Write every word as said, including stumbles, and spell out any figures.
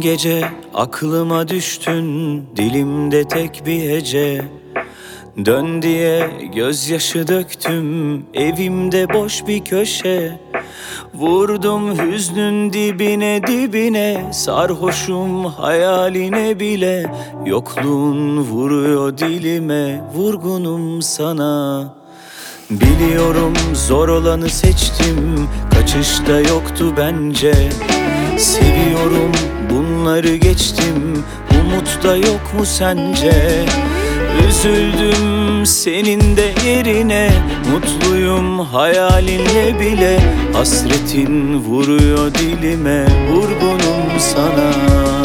gece aklıma düştün, dilimde tek bir hece. Dön diye gözyaşı döktüm, evimde boş bir köşe. Vurdum hüznün dibine dibine, sarhoşum hayaline bile. Yokluğun vuruyor dilime, vurgunum sana. Biliyorum zor olanı seçtim, kaçışta yoktu bence. Seviyorum bunları geçtim, umut da yok mu sence? Üzüldüm senin de yerine, mutluyum hayalinle bile. Hasretin vuruyor dilime, vurgunum sana.